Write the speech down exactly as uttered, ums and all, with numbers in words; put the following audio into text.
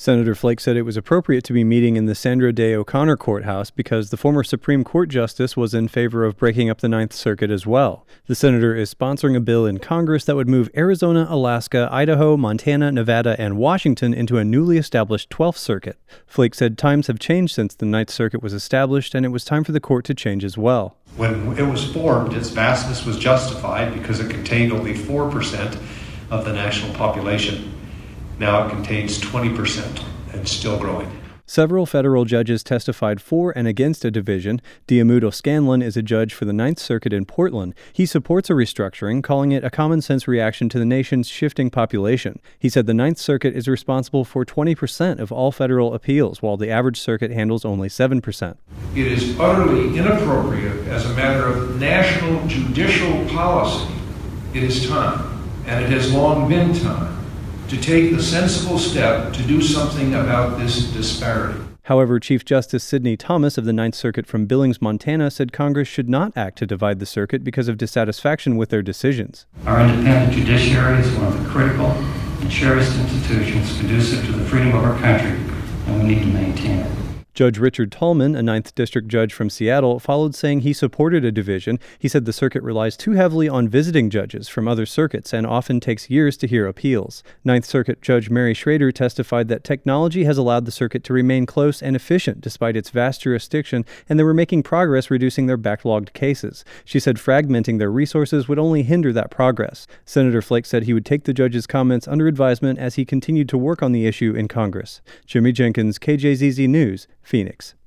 Senator Flake said it was appropriate to be meeting in the Sandra Day O'Connor courthouse because the former Supreme Court justice was in favor of breaking up the Ninth Circuit as well. The senator is sponsoring a bill in Congress that would move Arizona, Alaska, Idaho, Montana, Nevada, and Washington into a newly established twelfth Circuit. Flake said times have changed since the Ninth Circuit was established, and it was time for the court to change as well. When it was formed, its vastness was justified because it contained only four percent of the national population. Now it contains twenty percent and still growing. Several federal judges testified for and against a division. Diamudo Scanlon is a judge for the Ninth Circuit in Portland. He supports a restructuring, calling it a common-sense reaction to the nation's shifting population. He said the Ninth Circuit is responsible for twenty percent of all federal appeals, while the average circuit handles only seven percent. It is utterly inappropriate as a matter of national judicial policy. It is time, and it has long been time, to take the sensible step to do something about this disparity. However, Chief Justice Sidney Thomas of the Ninth Circuit from Billings, Montana, said Congress should not act to divide the circuit because of dissatisfaction with their decisions. Our independent judiciary is one of the critical and cherished institutions conducive to the freedom of our country, and we need to maintain it. Judge Richard Tallman, a Ninth District judge from Seattle, followed saying he supported a division. He said the circuit relies too heavily on visiting judges from other circuits and often takes years to hear appeals. Ninth Circuit Judge Mary Schrader testified that technology has allowed the circuit to remain close and efficient despite its vast jurisdiction, and they were making progress reducing their backlogged cases. She said fragmenting their resources would only hinder that progress. Senator Flake said he would take the judge's comments under advisement as he continued to work on the issue in Congress. Jimmy Jenkins, K J Z Z News, Phoenix.